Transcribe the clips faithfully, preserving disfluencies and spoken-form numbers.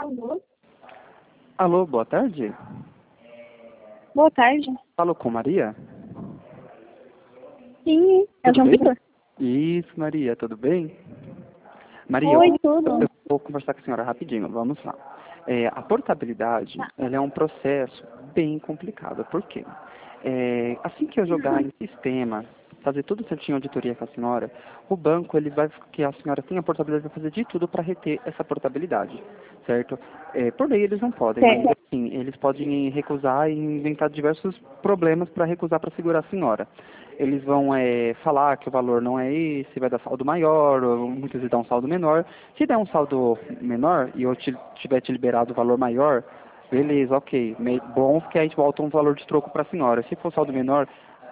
Alô? Alô, boa tarde. Boa tarde. Falo com Maria? Sim, é o Tudo João bem? Vitor? Isso, Maria, tudo bem? Maria, Oi, ó, tudo. eu vou conversar com a senhora rapidinho, vamos lá. É, a portabilidade, Tá. ela é um processo bem complicado. Por quê? É, assim que eu jogar em sistema, fazer tudo certinho, auditoria com a senhora, o banco, ele vai, que a senhora tem a portabilidade, vai fazer de tudo para reter essa portabilidade, certo? É, por lei eles não podem, mas Certo. assim, eles podem recusar e inventar diversos problemas para recusar para segurar a senhora. Eles vão é, falar que o valor não é esse, vai dar saldo maior, ou muitas vezes dá um saldo menor. Se der um saldo menor e eu te, tiver te liberado o valor maior, beleza, ok. Me- Bom que a gente volta um valor de troco para a senhora. Se for saldo menor,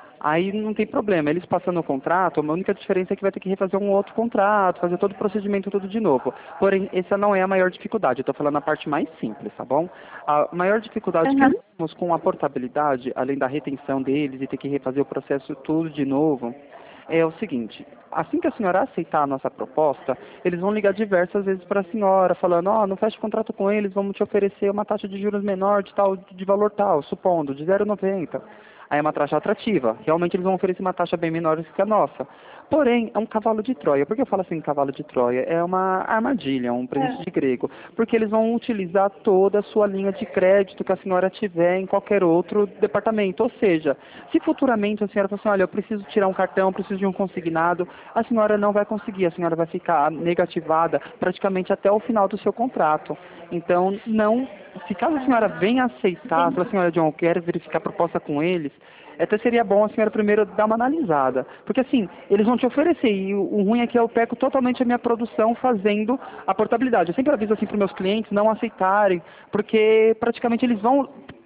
aí não tem problema. Eles passando o contrato, a única diferença é que vai ter que refazer um outro contrato, fazer todo o procedimento tudo de novo. Porém, essa não é a maior dificuldade. Eu estou falando a parte mais simples, tá bom? A maior dificuldade que Aham. nós temos com a portabilidade, além da retenção deles e ter que refazer o processo tudo de novo, é o seguinte. Assim que a senhora aceitar a nossa proposta, eles vão ligar diversas vezes para a senhora, falando, ó, não feche contrato com eles, vamos te oferecer uma taxa de juros menor de tal, de valor tal, supondo, de zero vírgula noventa. Aí é uma taxa atrativa. Realmente eles vão oferecer uma taxa bem menor que a nossa. Porém, é um cavalo de Troia. Por que eu falo assim cavalo de Troia? É uma armadilha, um É. presente de grego. Porque eles vão utilizar toda a sua linha de crédito que a senhora tiver em qualquer outro departamento. Ou seja, se futuramente a senhora falar assim, olha, eu preciso tirar um cartão, eu preciso de um consignado, a senhora não vai conseguir. A senhora vai ficar negativada praticamente até o final do seu contrato. Então, não, se caso a senhora venha aceitar, falar assim, olha, John, eu quero verificar a proposta com eles, até seria bom a senhora primeiro dar uma analisada. Porque assim, eles vão te oferecer, e o, o ruim é que eu peco totalmente a minha produção fazendo a portabilidade. Eu sempre aviso assim para os meus clientes não aceitarem, porque praticamente eles vão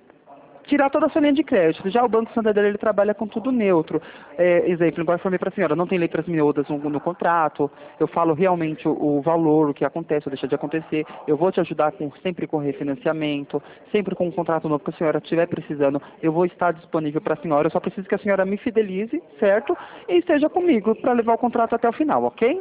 tirar toda a sua linha de crédito. Já o Banco Santander, ele trabalha com tudo neutro. É, exemplo, igual eu falei para a senhora, não tem letras miúdas no, no contrato, eu falo realmente o, o valor, o que acontece ou deixa de acontecer, eu vou te ajudar com, sempre com refinanciamento, sempre com um contrato novo que a senhora estiver precisando, eu vou estar disponível para a senhora, eu só preciso que a senhora me fidelize, certo? E esteja comigo para levar o contrato até o final, ok?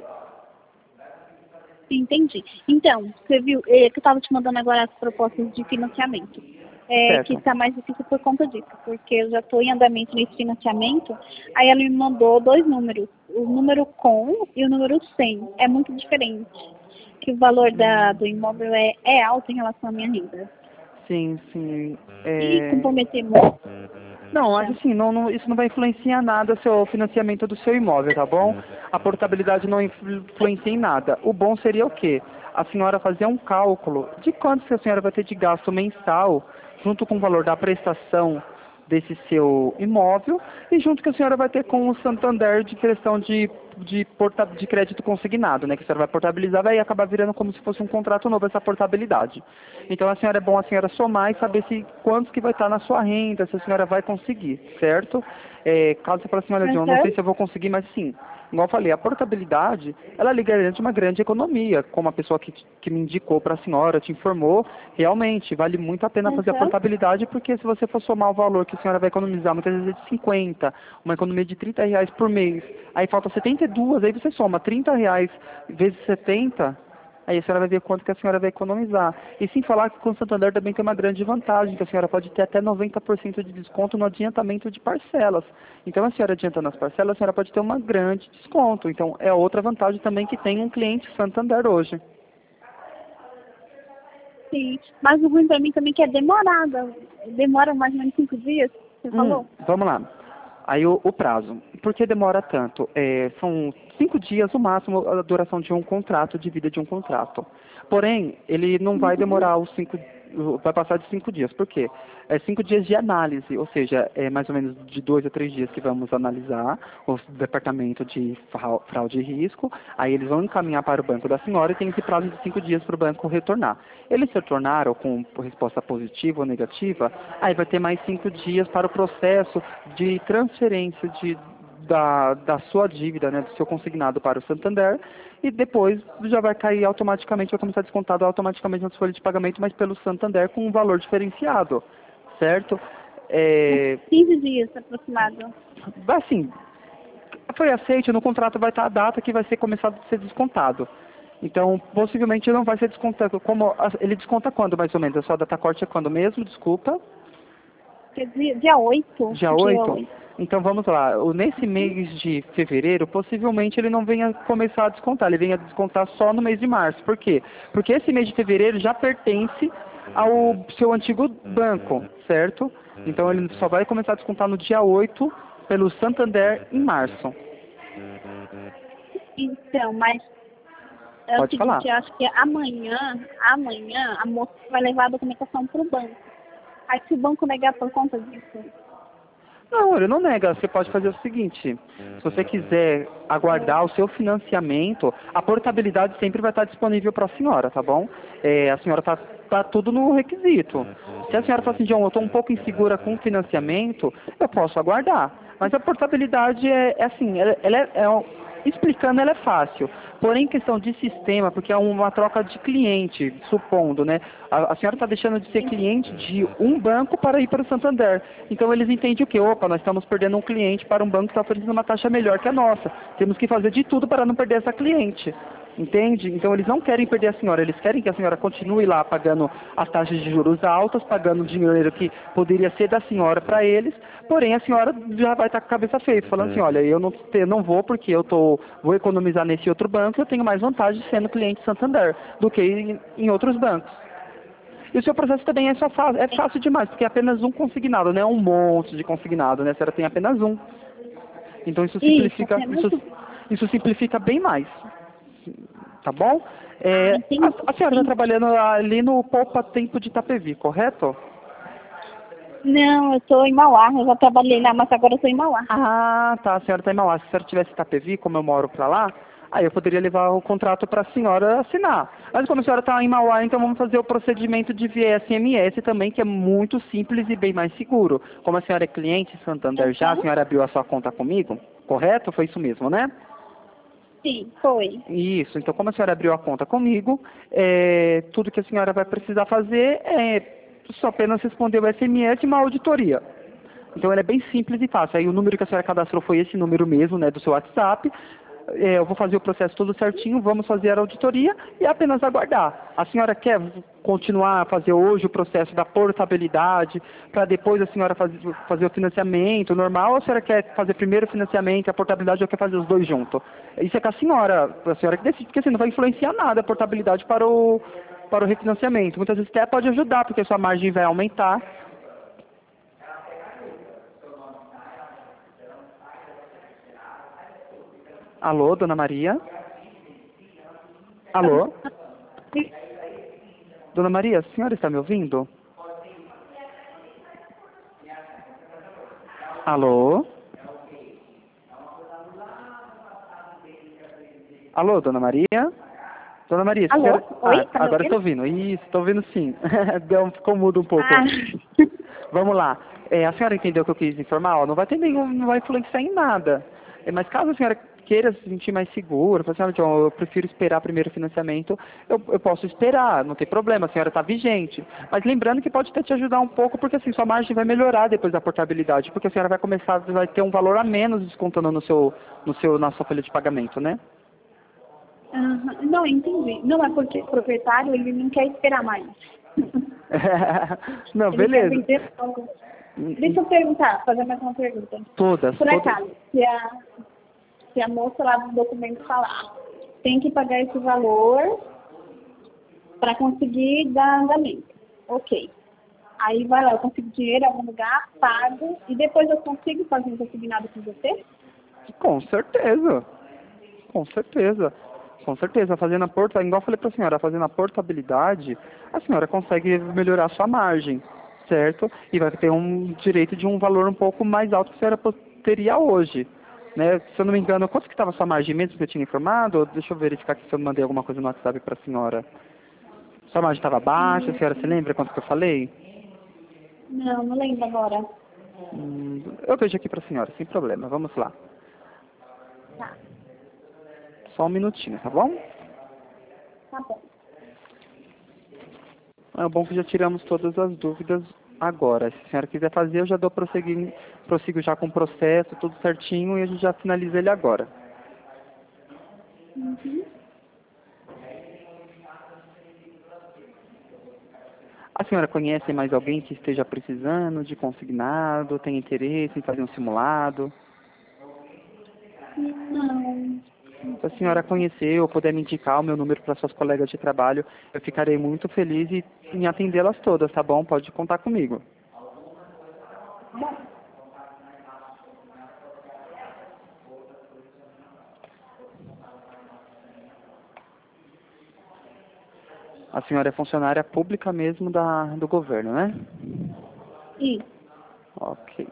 Entendi. Então, você viu, é, que eu estava te mandando agora as propostas de financiamento. É, que Certo. está mais difícil por conta disso, porque eu já estou em andamento nesse financiamento, aí ela me mandou dois números, o número com e o número sem. É muito diferente, que o valor da, do imóvel é, é alto em relação à minha renda. Sim, sim. E É... comprometer muito. Não, mas Tá. assim, não, não- isso não vai influenciar nada o seu financiamento do seu imóvel, tá bom? A portabilidade não influ- influencia em nada. O bom seria o quê? A senhora fazer um cálculo de quanto que a senhora vai ter de gasto mensal, junto com o valor da prestação desse seu imóvel, e junto que a senhora vai ter com o Santander de questão de, de, porta, de crédito consignado, né? Que a senhora vai portabilizar, vai acabar virando como se fosse um contrato novo essa portabilidade. Então a senhora é bom a senhora somar e saber se quanto que vai estar na sua renda, se a senhora vai conseguir, certo? É, caso você fale assim, olha, John, não sei Uhum. se eu vou conseguir, mas sim, igual eu falei, a portabilidade, ela lhe garante uma grande economia, como a pessoa que, que me indicou para a senhora, te informou, realmente vale muito a pena fazer a Uhum. portabilidade, porque se você for somar o valor que a senhora vai economizar, muitas vezes é de cinquenta, uma economia de trinta reais por mês, aí falta setenta e dois, aí você soma trinta reais vezes setenta, aí a senhora vai ver quanto que a senhora vai economizar. E sem falar que com o Santander também tem uma grande vantagem, que a senhora pode ter até noventa por cento de desconto no adiantamento de parcelas. Então, a senhora adiantando as parcelas, a senhora pode ter um grande desconto. Então, é outra vantagem também que tem um cliente Santander hoje. Sim, mas o ruim pra mim também é que é demorada. Demora mais ou menos cinco dias, você Hum, falou? vamos lá. Aí o, o prazo. Por que demora tanto? É, são cinco dias o máximo a duração de um contrato, de vida de um contrato. Porém, ele não vai Uhum. demorar os cinco, vai passar de cinco dias. Por quê? É cinco dias de análise, ou seja, é mais ou menos de dois a três dias que vamos analisar o departamento de frau- fraude e risco. Aí eles vão encaminhar para o banco da senhora e tem esse prazo de cinco dias para o banco retornar. Eles retornaram com resposta positiva ou negativa, aí vai ter mais cinco dias para o processo de transferência de, da, da sua dívida, né, do seu consignado para o Santander, e depois já vai cair automaticamente, vai começar descontado automaticamente nas folhas de pagamento, mas pelo Santander com um valor diferenciado, certo? Uns É, quinze dias aproximado. assim, foi aceito, no contrato vai estar a data que vai ser começado a ser descontado. Então, possivelmente não vai ser descontado. Como, ele desconta quando, mais ou menos? A sua data corte é quando mesmo? Desculpa. Dia, dia oito. Dia oito? Então, vamos lá. O- Nesse mês de fevereiro, possivelmente ele não venha começar a descontar. Ele venha descontar só no mês de março. Por quê? Porque esse mês de fevereiro já pertence ao seu antigo banco, certo? Então, ele só vai começar a descontar no dia oito pelo Santander em março. Então, mas é Pode o falar. seguinte, eu acho que amanhã, amanhã, a moça vai levar a documentação para o banco. Aí se o banco negar por conta disso, Não, ele não nega. Você pode fazer o seguinte: se você quiser aguardar o seu financiamento, a portabilidade sempre vai estar disponível para a senhora, tá bom? É, a senhora está tá tudo no requisito. Se a senhora fala assim, John, eu estou um pouco insegura com o financiamento, eu posso aguardar. Mas a portabilidade é, é assim, ela, ela é, é um- explicando, ela é fácil. Porém, em questão de sistema, porque é uma troca de cliente, supondo, né? A, a senhora está deixando de ser cliente de um banco para ir para o Santander. Então, eles entendem o quê? Opa, nós estamos perdendo um cliente para um banco que está oferecendo uma taxa melhor que a nossa. Temos que fazer de tudo para não perder essa cliente. Entende? Então eles não querem perder a senhora, eles querem que a senhora continue lá pagando as taxas de juros altas, pagando dinheiro que poderia ser da senhora para eles, porém a senhora já vai estar com a cabeça feia, falando assim, olha, eu não, te- não vou porque eu tô, vou economizar nesse outro banco, eu tenho mais vantagem sendo cliente Santander do que em, em outros bancos. E o seu processo também é, só fa- é fácil demais, porque é apenas um consignado, não é um monte de consignado, né? A senhora tem apenas um. Então isso isso, simplifica, apenas isso, isso simplifica bem mais. Tá bom? ah, É, entendi, a, a senhora está entendi. trabalhando ali no Poupa Tempo de Itapevi, correto? Não, eu estou em Mauá, eu já trabalhei lá, mas agora eu estou em Mauá. Ah, tá. A senhora está em Mauá. Se a senhora tivesse Itapevi, como eu moro para lá, aí eu poderia levar o contrato para a senhora assinar. Mas como a senhora está em Mauá, então vamos fazer o procedimento de via S M S também, que é muito simples e bem mais seguro. Como a senhora é cliente Santander já, a Uhum. senhora abriu a sua conta comigo, correto? Foi isso mesmo, né? Sim, foi. Isso, então como a senhora abriu a conta comigo, é, tudo que a senhora vai precisar fazer é só apenas responder o S M S e uma auditoria. Então ele é bem simples e fácil. Aí o número que a senhora cadastrou foi esse número mesmo, né, do seu WhatsApp. É, eu vou fazer o processo todo certinho, vamos fazer a auditoria e é apenas aguardar. A senhora quer continuar a fazer hoje o processo da portabilidade, para depois a senhora fazer, fazer o financiamento normal, ou a senhora quer fazer primeiro o financiamento e a portabilidade ou quer fazer os dois juntos? Isso é com a senhora, a senhora que decide, porque assim, não vai influenciar nada a portabilidade para o, para o refinanciamento. Muitas vezes até pode ajudar, porque a sua margem vai aumentar. Alô, dona Maria? Alô? Dona Maria, a senhora está me ouvindo? Alô? Alô, dona Maria? Dona Maria, a Alô? senhora... Oi, Ah, tá me agora ouvindo? estou ouvindo. Isso, estou ouvindo sim. Deu, ficou mudo um pouco. Ah, Vamos lá. É, a senhora entendeu o que eu quis informar? Ó, não vai ter nenhum, não vai influenciar em nada. É, mas caso a senhora queira se sentir mais segura, fala assim, "Ah, John, eu prefiro esperar primeiro o financiamento, eu, eu posso esperar, não tem problema, a senhora está vigente. Mas lembrando que pode até te ajudar um pouco, porque assim, sua margem vai melhorar depois da portabilidade, porque a senhora vai começar, vai ter um valor a menos descontando no seu, no seu, na sua folha de pagamento, né? aham. Não, entendi. Não é porque o proprietário ele não quer esperar mais. Não, Ele quer beleza. vender logo. Deixa eu perguntar, fazer mais uma pergunta. Todas, Por todas. acaso, se a, se a moça lá do documento falar, tem que pagar esse valor para conseguir dar andamento. Ok. Aí vai lá, eu consigo dinheiro em algum lugar, pago, e depois eu consigo fazer um consignado com você? Com certeza. Com certeza. Com certeza. Fazendo a porta, igual eu falei para a senhora, fazendo a portabilidade, a senhora consegue melhorar a sua margem, certo? E vai ter um direito de um valor um pouco mais alto que a senhora po- teria hoje. Né? Se eu não me engano, quanto que estava a sua margem mesmo que eu tinha informado? Deixa eu verificar aqui se eu mandei alguma coisa no WhatsApp para a senhora. Sua margem estava baixa, a senhora se lembra quanto que eu falei? Não, não lembro agora. Hum, eu vejo aqui para a senhora, sem problema. Vamos lá. Tá, Só um minutinho, tá bom? tá bom. É bom que já tiramos todas as dúvidas agora. Se a senhora quiser fazer, eu já dou prosseguir, prossigo já com o processo, tudo certinho, e a gente já finaliza ele agora. Uhum. A senhora conhece mais alguém que esteja precisando de consignado, tem interesse em fazer um simulado? Não. Se a senhora conhecer ou puder me indicar o meu número para suas colegas de trabalho, eu ficarei muito feliz em em atendê-las todas, tá bom? Pode contar comigo. A senhora é funcionária pública mesmo da, do governo, né? Isso. Ok.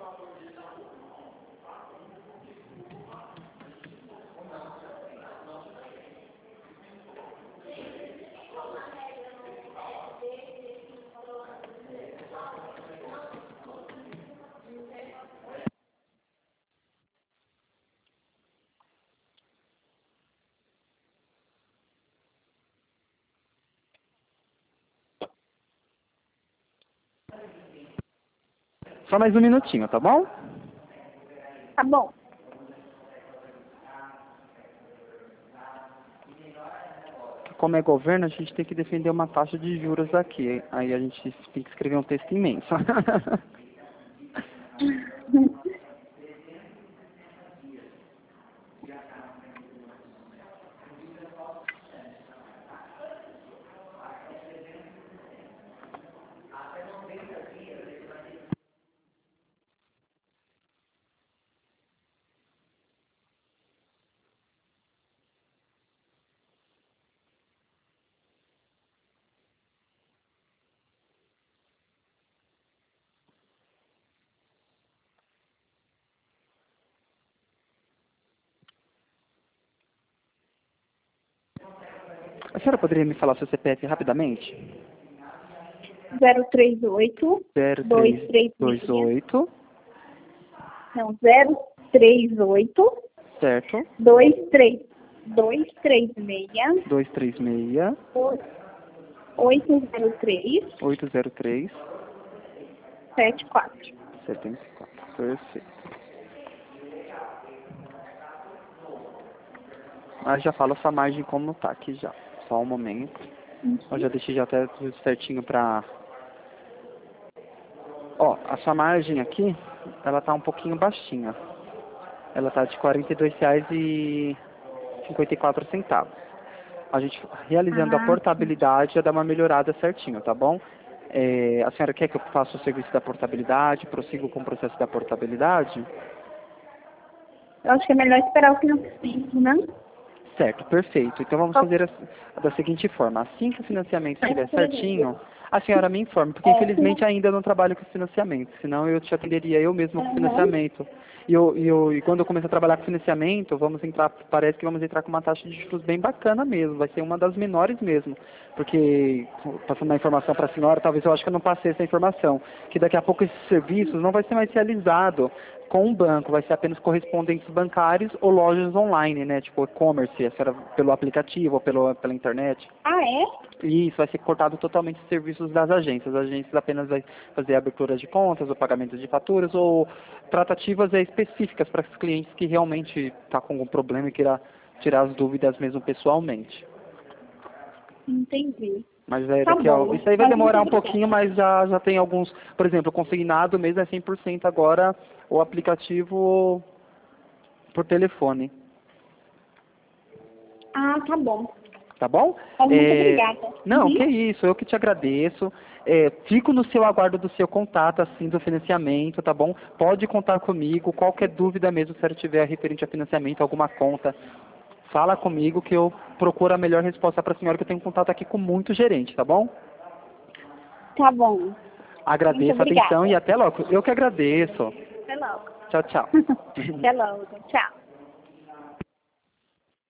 Só mais um minutinho, tá bom? Tá bom. Como é governo, a gente tem que defender uma taxa de juros aqui. Aí a gente tem que escrever um texto imenso. A senhora poderia me falar seu C P F rapidamente? zero três oito, zero dois três três dois seis. oito, Não, zero três oito, certo? dois três, dois três seis, dois três seis, oito zero três, oito zero três, sete quatro. setenta e quatro. Perfeito. Mas já fala sua margem como tá aqui já. Só um momento. Eu já deixei já até tudo certinho pra... Ó, a sua margem aqui, ela tá um pouquinho baixinha. Ela tá de quarenta e dois reais e cinquenta e quatro centavos. A gente realizando a Ah, portabilidade já dá uma melhorada certinho, tá bom? É, a senhora quer que eu faça o serviço da portabilidade, prossigo com o processo da portabilidade? eu acho que é melhor esperar o financiamento, né? Certo, perfeito. Então vamos fazer a, da seguinte forma. Assim que o financiamento estiver certinho, a senhora me informe, porque infelizmente ainda eu não trabalho com financiamento, senão eu te atenderia eu mesmo com financiamento. E, eu, e, eu, e quando eu começar a trabalhar com financiamento, vamos entrar, parece que vamos entrar com uma taxa de juros bem bacana mesmo, vai ser uma das menores mesmo, porque, passando a informação para a senhora, talvez eu acho que eu não passei essa informação, que daqui a pouco esses serviços não vai ser mais realizado com um banco, vai ser apenas correspondentes bancários ou lojas online, né, tipo e-commerce, pelo aplicativo ou pelo, pela internet. Ah, é? E isso vai ser cortado totalmente os serviços das agências. As agências apenas vai fazer abertura de contas, ou pagamento de faturas, ou tratativas é, específicas para os clientes que realmente estão tá com algum problema e queira tirar as dúvidas mesmo pessoalmente. Entendi. Mas é, Tá daqui a, bom. isso aí vai Mas demorar um muito pouquinho, mas já, já tem alguns, por exemplo, o consignado mesmo é cem por cento agora o aplicativo por telefone. Ah, tá bom. Tá bom? Tá, muito É, obrigada. não, Uhum. que isso, eu que te agradeço. É, fico no seu aguardo do seu contato, assim, do financiamento, tá bom? Pode contar comigo, qualquer dúvida mesmo, se ela tiver referente a financiamento, alguma conta, fala comigo que eu procuro a melhor resposta para a senhora, que eu tenho contato aqui com muito gerente, tá bom? Tá bom. Muito Agradeço a atenção obrigada. e até logo. Eu que agradeço. Até logo. Tchau, tchau. Até logo. Tchau.